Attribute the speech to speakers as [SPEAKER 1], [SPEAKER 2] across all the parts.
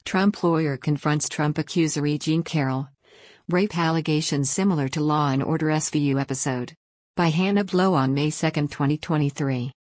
[SPEAKER 1] Trump lawyer confronts Trump accuser E. Jean Carroll. Rape allegations similar to Law and Order SVU episode. By Hannah Blow on May 2, 2023.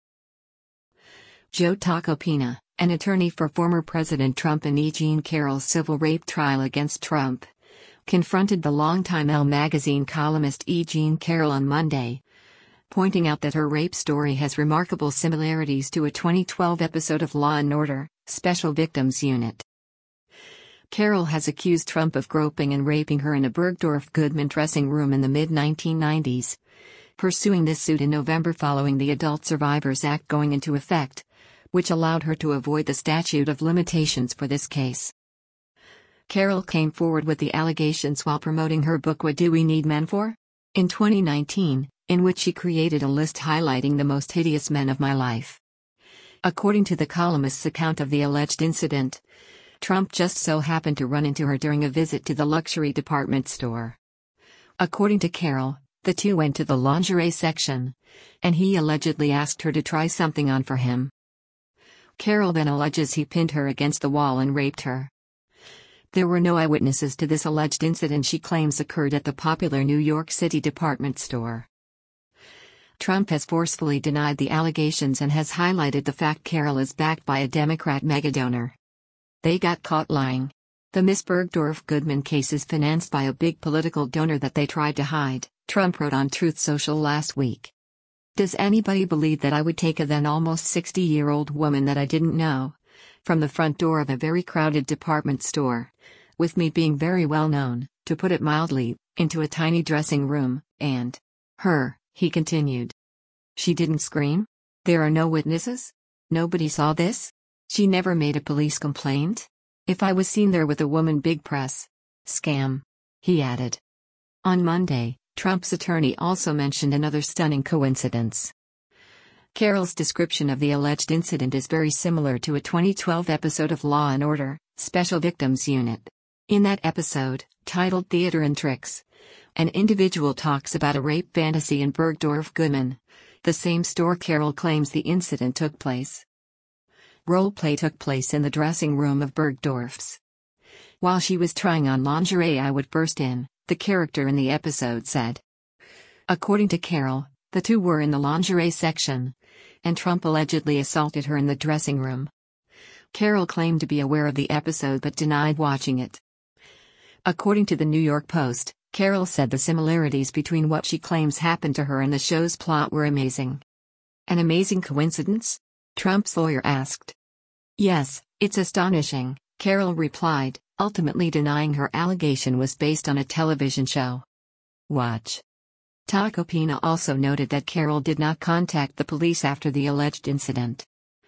[SPEAKER 1] Joe Tacopina, an attorney for former President Trump and E. Jean Carroll's civil rape trial against Trump, confronted the longtime Elle magazine columnist E. Jean Carroll on Monday, pointing out that her rape story has remarkable similarities to a 2012 episode of Law and Order, Special Victims Unit. Carroll has accused Trump of groping and raping her in a Bergdorf Goodman dressing room in the mid-1990s, pursuing this suit in November following the Adult Survivors Act going into effect, which allowed her to avoid the statute of limitations for this case. Carroll came forward with the allegations while promoting her book What Do We Need Men For? In 2019, in which she created a list highlighting the most hideous men of my life. According to the columnist's account of the alleged incident, Trump just so happened to run into her during a visit to the luxury department store. According to Carroll, the two went to the lingerie section, and he allegedly asked her to try something on for him. Carroll then alleges he pinned her against the wall and raped her. There were no eyewitnesses to this alleged incident she claims occurred at the popular New York City department store. Trump has forcefully denied the allegations and has highlighted the fact Carroll is backed by a Democrat megadonor. They got caught lying. The Miss Bergdorf Goodman case is financed by a big political donor that they tried to hide, Trump wrote on Truth Social last week. Does anybody believe that I would take a then almost 60-year-old woman that I didn't know, from the front door of a very crowded department store, with me being very well known, to put it mildly, into a tiny dressing room, and her, he continued. She didn't scream? There are no witnesses? Nobody saw this? She never made a police complaint? If I was seen there with a woman, big press scam, he added. On Monday, Trump's attorney also mentioned another stunning coincidence. Carroll's description of the alleged incident is very similar to a 2012 episode of Law and Order, Special Victims Unit. In that episode, titled Theater and Tricks, an individual talks about a rape fantasy in Bergdorf Goodman, the same store Carroll claims the incident took place. Role play took place in the dressing room of Bergdorf's. While she was trying on lingerie, I would burst in, the character in the episode said. According to Carroll, the two were in the lingerie section, and Trump allegedly assaulted her in the dressing room. Carroll claimed to be aware of the episode but denied watching it. According to the New York Post, Carroll said the similarities between what she claims happened to her and the show's plot were amazing. An amazing coincidence? Trump's lawyer asked. Yes, it's astonishing, Carroll replied, ultimately denying her allegation was based on a television show. Watch. Tacopina also noted that Carroll did not contact the police after the alleged incident.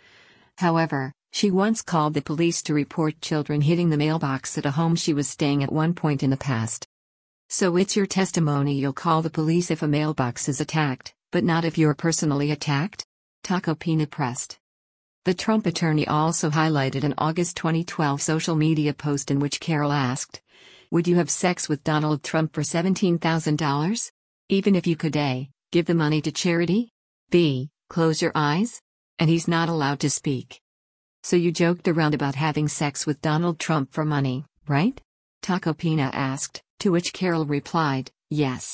[SPEAKER 1] However, she once called the police to report children hitting the mailbox at a home she was staying at one point in the past. So it's your testimony you'll call the police if a mailbox is attacked, but not if you're personally attacked? Tacopina pressed. The Trump attorney also highlighted an August 2012 social media post in which Carroll asked, would you have sex with Donald Trump for $17,000? Even if you could A, give the money to charity? B, close your eyes? And he's not allowed to speak. So you joked around about having sex with Donald Trump for money, right? Tacopina asked, to which Carroll replied, yes.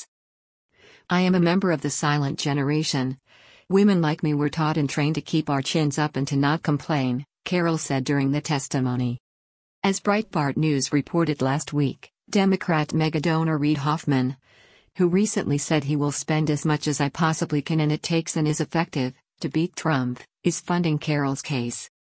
[SPEAKER 1] I am a member of the silent generation. Women like me were taught and trained to keep our chins up and to not complain, Carroll said during the testimony. As Breitbart News reported last week, Democrat megadonor Reid Hoffman, who recently said he will spend as much as I possibly can and it takes and is effective, to beat Trump, is funding Carroll's case.